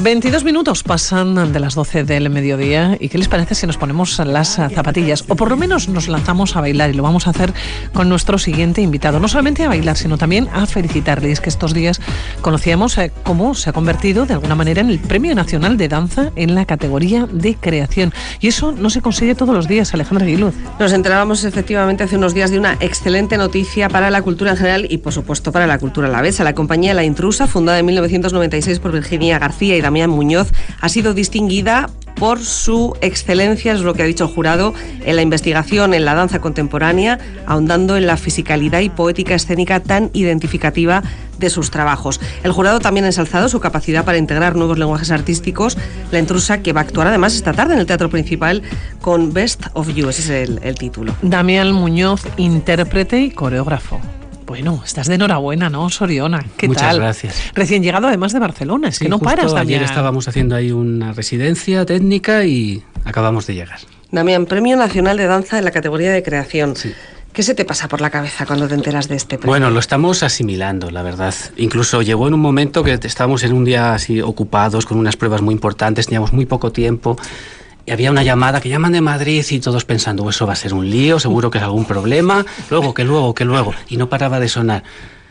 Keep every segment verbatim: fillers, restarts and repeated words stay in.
veintidós minutos pasan de las doce del mediodía. ¿Y qué les parece si nos ponemos las zapatillas? O por lo menos nos lanzamos a bailar, y lo vamos a hacer con nuestro siguiente invitado. No solamente a bailar, sino también a felicitarle. Es que estos días conocíamos eh, cómo se ha convertido de alguna manera en el Premio Nacional de Danza en la categoría de creación. Y eso no se consigue todos los días, Alejandra Aguiluz. Nos enterábamos efectivamente hace unos días de una excelente noticia para la cultura en general y por supuesto para la cultura alavesa. La compañía La Intrusa, fundada en mil novecientos noventa y seis por Virginia García y Damián Muñoz, ha sido distinguida por su excelencia, es lo que ha dicho el jurado, en la investigación en la danza contemporánea, ahondando en la fisicalidad y poética escénica tan identificativa de sus trabajos. El jurado también ha ensalzado su capacidad para integrar nuevos lenguajes artísticos. La Intrusa, que va a actuar además esta tarde en el Teatro Principal con Best of You, ese es el, el título. Damián Muñoz, intérprete y coreógrafo. Bueno, estás de enhorabuena, ¿no, Soriona? ¿Qué Muchas tal? Muchas gracias. Recién llegado además de Barcelona, es sí, que no justo paras, Damián. Ayer estábamos haciendo ahí una residencia técnica y acabamos de llegar. Damián, Premio Nacional de Danza en la categoría de creación. Sí. ¿Qué se te pasa por la cabeza cuando te enteras de este premio? Bueno, lo estamos asimilando, la verdad. Incluso llegó en un momento que estábamos en un día así ocupados con unas pruebas muy importantes, teníamos muy poco tiempo. Y había una llamada que llaman de Madrid y todos pensando, oh, eso va a ser un lío, seguro que es algún problema, luego, que luego, que luego. Y no paraba de sonar.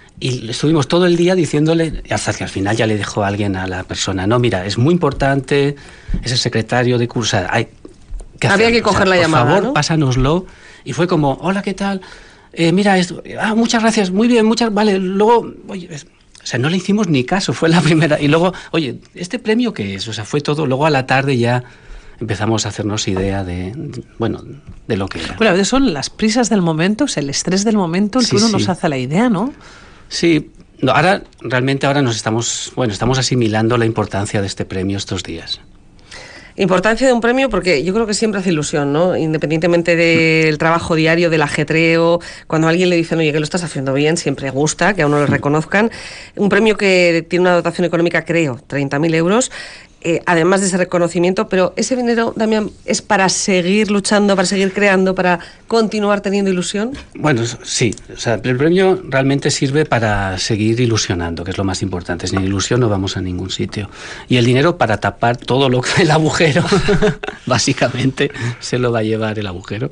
Y estuvimos todo el día diciéndole, hasta que al final ya le dejó a alguien a la persona, no, mira, es muy importante, es el secretario de curso, hay que había que coger o sea, la llamada, por favor, ¿no? Pásanoslo. Y fue como, hola, ¿qué tal? Eh, mira, esto, ah, muchas gracias, muy bien, muchas, vale, luego, oye, es, o sea, no le hicimos ni caso, fue la primera. Y luego, oye, ¿este premio qué es? O sea, fue todo, luego a la tarde ya empezamos a hacernos idea de, de bueno, de lo que era. Bueno, a veces son las prisas del momento, es el estrés del momento el Sí, que uno sí. nos hace la idea, ¿no? Sí, no, ahora, realmente ahora nos estamos, bueno, estamos asimilando la importancia de este premio estos días. Importancia de un premio porque yo creo que siempre hace ilusión, ¿no? Independientemente del trabajo diario, del ajetreo, cuando a alguien le dicen, oye, que lo estás haciendo bien, siempre gusta que a uno le reconozcan. Un premio que tiene una dotación económica, creo, treinta mil euros, eh, además de ese reconocimiento, pero ese dinero, Damián, ¿es para seguir luchando, para seguir creando, para continuar teniendo ilusión? Bueno, sí, o sea, el premio realmente sirve para seguir ilusionando, que es lo más importante. Sin ilusión no vamos a ningún sitio. Y el dinero para tapar todo lo que el agujero, básicamente, se lo va a llevar el agujero.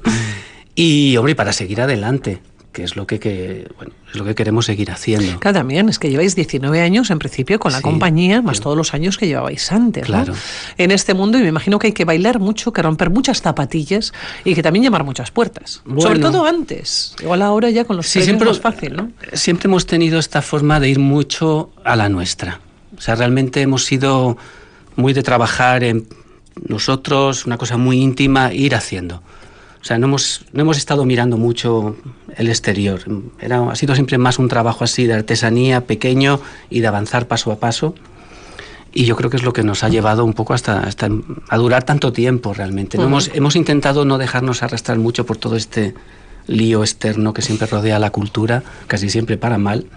Y, hombre, para seguir adelante, que es lo que, que bueno, es lo que queremos seguir haciendo. Claro, también es que lleváis diecinueve años en principio con la Sí, compañía, más sí. todos los años que llevabais antes, Claro. ¿no? En este mundo, y me imagino que hay que bailar mucho, que romper muchas zapatillas y que también llamar muchas puertas. Bueno. Sobre todo antes. Igual ahora ya con los Sí, premios siempre, es más fácil, ¿no? Siempre hemos tenido esta forma de ir mucho a la nuestra. O sea, realmente hemos sido muy de trabajar en nosotros, una cosa muy íntima, ir haciendo. O sea, no hemos, no hemos estado mirando mucho el exterior. Era, ha sido siempre más un trabajo así de artesanía, pequeño, y de avanzar paso a paso. Y yo creo que es lo que nos ha llevado un poco hasta, hasta a durar tanto tiempo realmente. No Uh-huh. hemos, hemos intentado no dejarnos arrastrar mucho por todo este lío externo que siempre rodea la cultura, casi siempre para mal,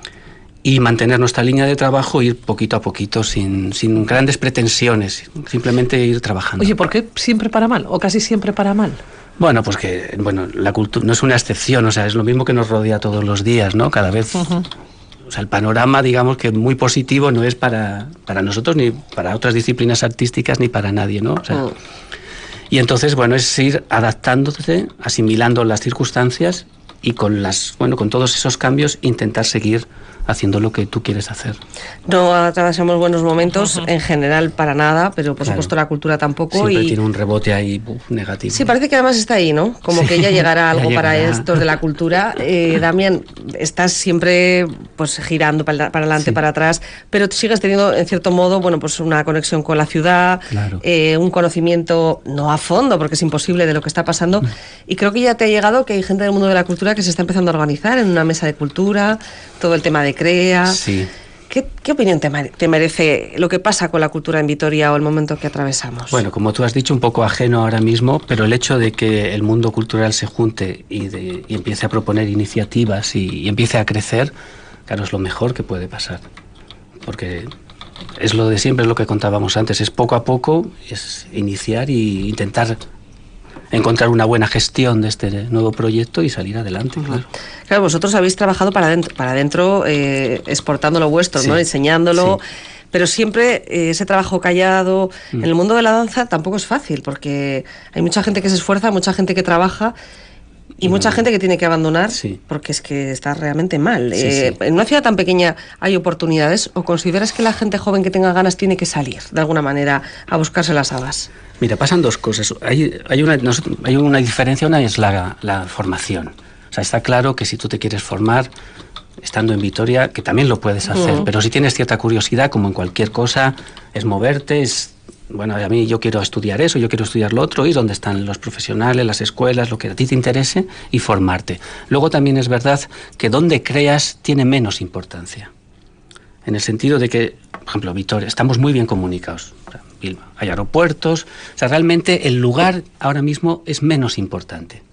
y mantener nuestra línea de trabajo, ir poquito a poquito, sin, sin grandes pretensiones, simplemente ir trabajando. Oye, ¿por qué siempre para mal? ¿O casi siempre para mal? Bueno, pues que bueno, la cultura no es una excepción, o sea, es lo mismo que nos rodea todos los días, ¿no? Cada vez, Uh-huh. o sea, el panorama, digamos que muy positivo no es para, para nosotros, ni para otras disciplinas artísticas, ni para nadie, ¿no? O sea, Mm. y entonces, bueno, es ir adaptándose, asimilando las circunstancias y con las, bueno, con todos esos cambios intentar seguir haciendo lo que tú quieres hacer. No atravesamos buenos momentos, Ujú. en general para nada, pero por Claro. supuesto la cultura tampoco. Siempre y tiene un rebote ahí uf, negativo. Sí, parece que además está ahí, ¿no? Como Sí, que ya llegará ya algo para llegará. estos de la cultura. Eh, Damián, estás siempre pues girando para, para adelante, Sí. para atrás, pero sigues teniendo, en cierto modo, bueno, pues una conexión con la ciudad, Claro. eh, un conocimiento, no a fondo, porque es imposible, de lo que está pasando. Y creo que ya te ha llegado que hay gente del mundo de la cultura que se está empezando a organizar en una mesa de cultura, todo el tema de CREA. Sí. ¿Qué, qué opinión te, mere- te merece lo que pasa con la cultura en Vitoria o el momento que atravesamos? Bueno, como tú has dicho, un poco ajeno ahora mismo, pero el hecho de que el mundo cultural se junte y, de, y empiece a proponer iniciativas y, y empiece a crecer, claro, es lo mejor que puede pasar. Porque es lo de siempre, es lo que contábamos antes, es poco a poco, es iniciar y intentar encontrar una buena gestión de este nuevo proyecto y salir adelante, uh-huh. claro. Claro, vosotros habéis trabajado para adentro, para adentro eh, exportando lo vuestro, sí, ¿no? Enseñándolo. Sí. pero siempre eh, ese trabajo callado mm. en el mundo de la danza tampoco es fácil, porque hay mucha gente que se esfuerza, mucha gente que trabaja y no. mucha gente que tiene que abandonar sí. porque es que está realmente mal. Sí, eh, sí. ¿En una ciudad tan pequeña hay oportunidades o consideras que la gente joven que tenga ganas tiene que salir de alguna manera a buscarse las habas? Mira, pasan dos cosas. Hay, hay, una, hay una diferencia, una es la, la formación. O sea, está claro que si tú te quieres formar, estando en Vitoria, que también lo puedes hacer, uh-huh. pero si tienes cierta curiosidad, como en cualquier cosa, es moverte, es, bueno, a mí yo quiero estudiar eso, yo quiero estudiar lo otro, y donde están los profesionales, las escuelas, lo que a ti te interese, y formarte. Luego también es verdad que donde creas tiene menos importancia. En el sentido de que, por ejemplo, Vitoria, estamos muy bien comunicados. Hay aeropuertos, o sea, realmente el lugar ahora mismo es menos importante,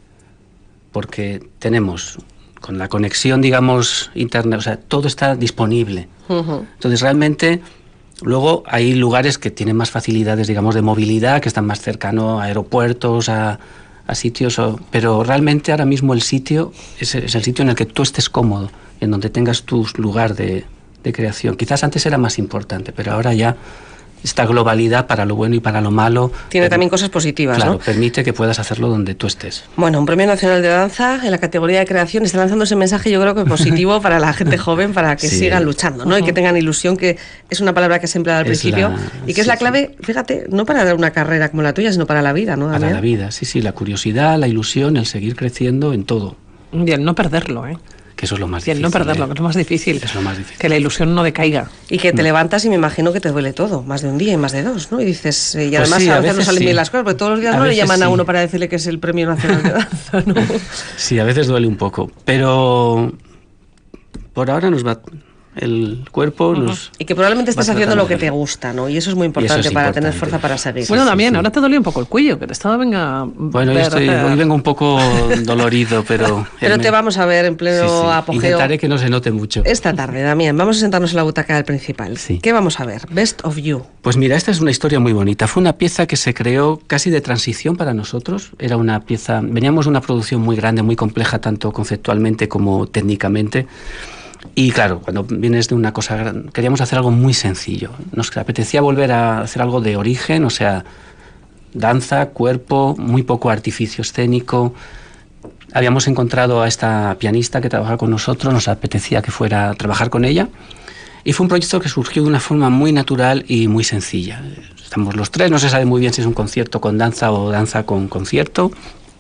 porque tenemos, con la conexión, digamos, internet, o sea, todo está disponible. Uh-huh. Entonces, realmente, luego hay lugares que tienen más facilidades, digamos, de movilidad, que están más cercanos a aeropuertos, a, a sitios, o, pero realmente ahora mismo el sitio es, es el sitio en el que tú estés cómodo, en donde tengas tu lugar de, de creación. Quizás antes era más importante, pero ahora ya esta globalidad para lo bueno y para lo malo tiene permite, también cosas positivas, claro, ¿no? permite que puedas hacerlo donde tú estés. Bueno, un Premio Nacional de Danza en la categoría de creación está lanzando ese mensaje, yo creo que positivo para la gente joven, para que sí. sigan luchando, ¿no? Uh-huh. Y que tengan ilusión, que es una palabra que se emplea al es principio la, y que sí, es la clave, sí. fíjate, no para una carrera como la tuya, sino para la vida, ¿no? Para la vida, sí, sí, la curiosidad, la ilusión, el seguir creciendo en todo. Y el no perderlo, ¿eh? Que eso es lo más y el difícil. no perderlo, ¿eh? que es lo más difícil. Es lo más difícil. Que la ilusión no decaiga. Y que te levantas y me imagino que te duele todo, más de un día y más de dos, ¿no? Y dices, eh, y pues además sí, a, a veces no salen sí. bien las cosas, porque todos los días a no le llaman sí. a uno para decirle que es el Premio Nacional de Danza, ¿no? Sí, a veces duele un poco, pero por ahora nos va... el cuerpo uh-huh. nos... Y que probablemente estés haciendo lo que te gusta, ¿no? Y eso es muy importante es para importante. tener fuerza para seguir. Bueno, sí, también, sí. ahora te dolía un poco el cuello, que te estaba, venga... Bueno, yo estoy, hoy vengo un poco dolorido, pero... Pero me... te vamos a ver en pleno sí, sí. apogeo. Intentaré que no se note mucho. Esta tarde, Damián, vamos a sentarnos en la butaca del principal. Sí. ¿Qué vamos a ver? Best of You. Pues mira, esta es una historia muy bonita. Fue una pieza que se creó casi de transición para nosotros. Era una pieza... Veníamos de una producción muy grande, muy compleja, tanto conceptualmente como técnicamente. Y claro, cuando vienes de una cosa, queríamos hacer algo muy sencillo. Nos apetecía volver a hacer algo de origen, o sea, danza, cuerpo, muy poco artificio escénico. Habíamos encontrado a esta pianista que trabaja con nosotros, nos apetecía que fuera a trabajar con ella. Y fue un proyecto que surgió de una forma muy natural y muy sencilla. Estamos los tres, no se sabe muy bien si es un concierto con danza o danza con concierto.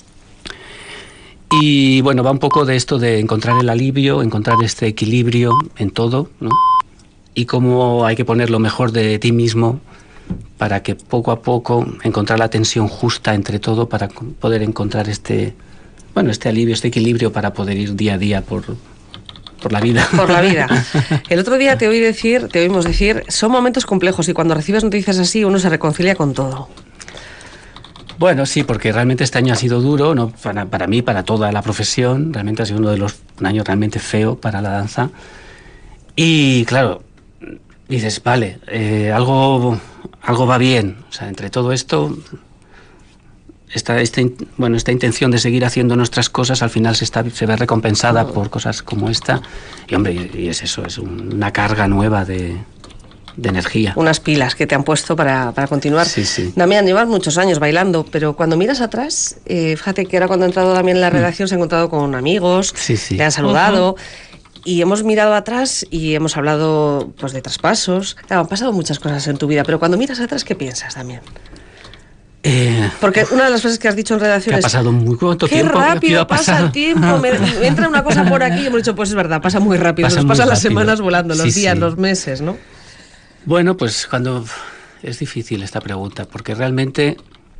Y bueno, va un poco de esto de encontrar el alivio, encontrar este equilibrio en todo, ¿no? Y cómo hay que poner lo mejor de ti mismo para que poco a poco encontrar la tensión justa entre todo para poder encontrar este, bueno, este alivio, este equilibrio para poder ir día a día por, por la vida. Por la vida. El otro día te oí decir, te oímos decir, son momentos complejos y cuando recibes noticias así uno se reconcilia con todo. Bueno, sí, porque realmente este año ha sido duro, ¿no? para, para mí, para toda la profesión. Realmente ha sido uno de los un año realmente feo para la danza. Y claro, dices, vale, eh, algo, algo va bien. O sea, entre todo esto, esta, esta, bueno, esta intención de seguir haciendo nuestras cosas al final se, está, se ve recompensada por cosas como esta. Y hombre, y, y es eso, es un, una carga nueva de... de energía. Unas pilas que te han puesto para, para continuar. Sí, sí. Damián, llevas muchos años bailando, pero cuando miras atrás, eh, fíjate que ahora cuando ha entrado Damián en la redacción mm. se ha encontrado con amigos, sí, sí. le han saludado, uh-huh. y hemos mirado atrás y hemos hablado pues de traspasos. Claro, han pasado muchas cosas en tu vida, pero cuando miras atrás, ¿qué piensas, Damián? Eh, Porque una de las frases que has dicho en redacción es... ha pasado muy corto qué tiempo. ¡Qué rápido pasa el tiempo! Me, me entra una cosa por aquí y hemos dicho, pues es verdad, pasa muy rápido. Pasa Nos pasan las semanas volando, los sí, días, sí. los meses, ¿no? Bueno, pues cuando... Es difícil esta pregunta, porque realmente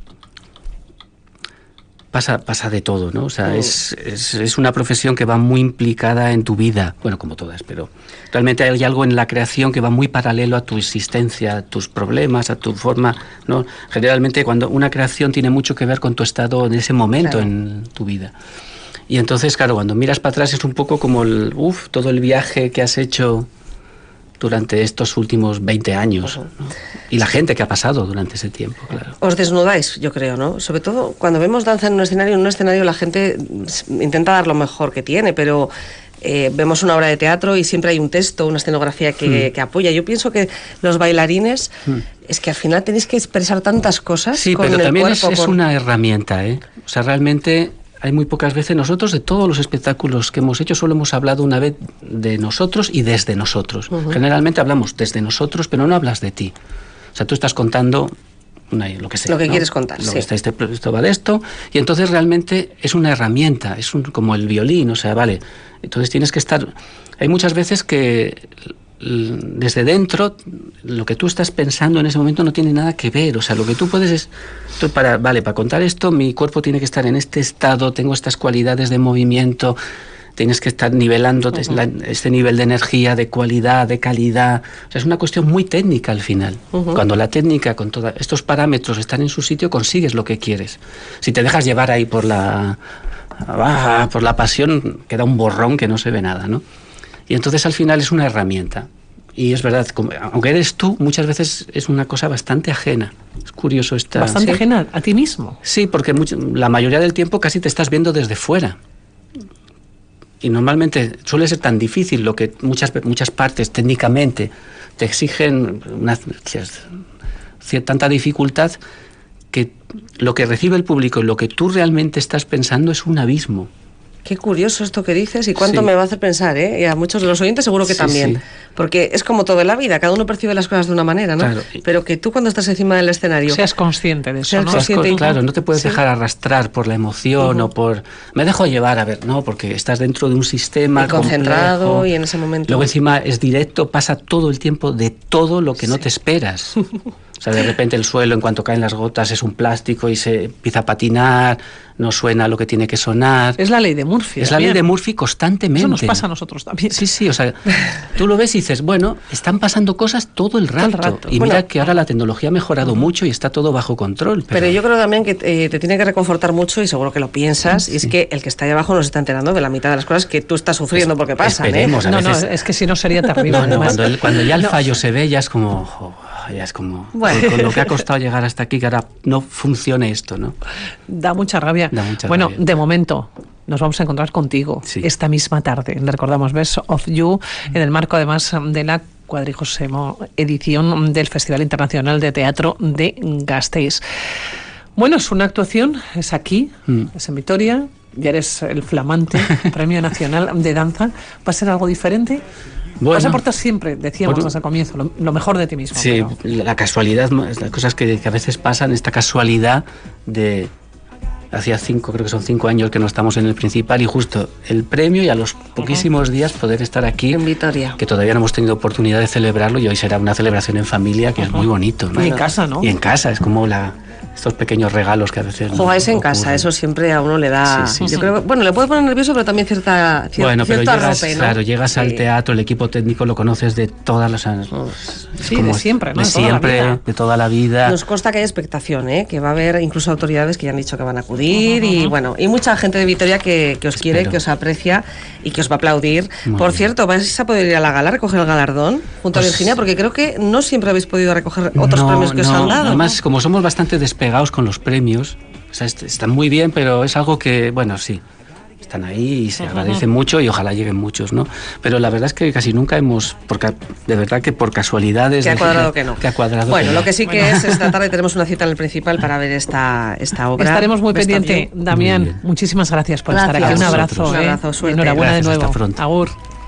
pasa, pasa de todo, ¿no? O sea, oh. es, es, es una profesión que va muy implicada en tu vida, bueno, como todas, pero realmente hay algo en la creación que va muy paralelo a tu existencia, a tus problemas, a tu forma, ¿no? Generalmente cuando una creación tiene mucho que ver con tu estado en ese momento claro. en tu vida. Y entonces, claro, cuando miras para atrás es un poco como el, uf, todo el viaje que has hecho durante estos últimos veinte años, ¿no? Y la gente que ha pasado durante ese tiempo, claro. Os desnudáis, yo creo, ¿no? Sobre todo cuando vemos danza en un escenario, en un escenario la gente intenta dar lo mejor que tiene, pero eh, vemos una obra de teatro y siempre hay un texto, una escenografía que, mm. que apoya. Yo pienso que los bailarines, mm. es que al final tenéis que expresar tantas cosas. Sí, con pero el también cuerpo, es, es con... una herramienta, ¿eh? O sea, realmente hay muy pocas veces, nosotros de todos los espectáculos que hemos hecho solo hemos hablado una vez de nosotros y desde nosotros. Uh-huh. Generalmente hablamos desde nosotros, pero no hablas de ti. O sea, tú estás contando una, lo que sea. Lo que ¿no? quieres contar, lo sí. Que está, este, esto va de esto, y entonces realmente es una herramienta, es un, como el violín, o sea, vale. Entonces tienes que estar... Hay muchas veces que desde dentro lo que tú estás pensando en ese momento no tiene nada que ver, o sea, lo que tú puedes es, tú para, vale, para contar esto mi cuerpo tiene que estar en este estado, tengo estas cualidades de movimiento, tienes que estar nivelando uh-huh. la, este nivel de energía, de cualidad, de calidad, o sea, es una cuestión muy técnica al final. Uh-huh. Cuando la técnica con todos estos parámetros están en su sitio, consigues lo que quieres. Si te dejas llevar ahí por la ah, por la pasión, queda un borrón que no se ve nada, ¿no? Y entonces al final es una herramienta. Y es verdad, como, aunque eres tú, muchas veces es una cosa bastante ajena. Es curioso esta... Bastante ¿sí? ajena a ti mismo. Sí, porque mucho, la mayoría del tiempo casi te estás viendo desde fuera. Y normalmente suele ser tan difícil lo que muchas, muchas partes técnicamente te exigen una, tanta dificultad que lo que recibe el público y lo que tú realmente estás pensando es un abismo. Qué curioso esto que dices y cuánto sí. me va a hacer pensar, ¿eh? Y a muchos de los oyentes seguro que sí, también. Sí. Porque es como todo en la vida, cada uno percibe las cosas de una manera, ¿no? Claro. Pero que tú cuando estás encima del escenario... Seas consciente de eso, seas ¿no? consciente, Claro, no te puedes sí. dejar arrastrar por la emoción uh-huh. o por... Me dejo llevar, a ver, no, porque estás dentro de un sistema y concentrado complejo. Y en ese momento... Luego encima es directo, pasa todo el tiempo de todo lo que sí. no te esperas. O sea, de repente el suelo, en cuanto caen las gotas, es un plástico y se empieza a patinar, no suena lo que tiene que sonar. Es la ley de Murphy. Es la ley de Murphy constantemente. Eso nos pasa a nosotros también. Sí, sí, o sea, tú lo ves y dices, bueno, están pasando cosas todo el rato. Todo el rato. Y bueno, mira que ahora la tecnología ha mejorado uh-huh. mucho y está todo bajo control. Pero, pero yo creo también que eh, te tiene que reconfortar mucho, y seguro que lo piensas, sí. y es que el que está ahí abajo no se está enterando de la mitad de las cosas que tú estás sufriendo porque pasan. Esperemos, ¿eh? a no, veces... no, es que si no sería terrible. No, no, cuando, el, cuando ya el no. fallo se ve, ya es como... Oh, ya es como... Bueno. Con, con lo que ha costado llegar hasta aquí, que ahora no funcione esto, ¿no? Da mucha rabia. Da mucha bueno, rabia. De momento... Nos vamos a encontrar contigo sí. esta misma tarde. Le recordamos Best of You en el marco además de la cuadragésima edición del Festival Internacional de Teatro de Gasteiz. Bueno, es una actuación, es aquí, mm. es en Vitoria, ya eres el flamante Premio Nacional de Danza. ¿Va a ser algo diferente? Bueno, vas a aportar siempre, decíamos por, desde el comienzo, lo, lo mejor de ti mismo. Sí, pero... la casualidad, las cosas que, que a veces pasan, esta casualidad de... Hacía cinco, creo que son cinco años que no estamos en el principal y justo el premio y a los poquísimos días poder estar aquí en Vitoria, que todavía no hemos tenido oportunidad de celebrarlo y hoy será una celebración en familia que uh-huh. es muy bonito, ¿no? Y en casa, ¿no? Y en casa, es como la... estos pequeños regalos que a veces... Jugáis en casa, eso siempre a uno le da... Sí, sí, yo sí. creo, bueno, le puede poner nervioso, pero también cierta, cierta bueno, pero llegas, arrope, ¿no? Claro, llegas sí. al teatro, el equipo técnico lo conoces de todas las... Sí, como de siempre, ¿no? De, de siempre, toda de toda la vida. Nos consta que hay expectación, ¿eh? Que va a haber incluso autoridades que ya han dicho que van a acudir uh-huh. y bueno, y mucha gente de Vitoria que, que os Espero. quiere, que os aprecia y que os va a aplaudir. Muy Por bien. cierto, vais a poder ir a la gala a recoger el galardón junto pues, a Virginia, porque creo que no siempre habéis podido recoger otros no, premios que no, os han dado. Además, ¿no? como somos bastante despegados con los premios, o sea, están muy bien, pero es algo que, bueno, sí, están ahí y se uh-huh. agradecen mucho y ojalá lleguen muchos, ¿no? Pero la verdad es que casi nunca hemos, porque de verdad que por casualidades... Que ha cuadrado que, que no. Que ha cuadrado bueno, que lo no. que sí que bueno. es, esta tarde tenemos una cita en el Principal para ver esta, esta obra. Estaremos muy pendientes. Damián, muy muchísimas gracias por gracias. estar aquí. Un abrazo. Nosotros. ¿eh? Un abrazo, suerte. Enhorabuena Gracias, de nuevo. hasta pronto. Agur.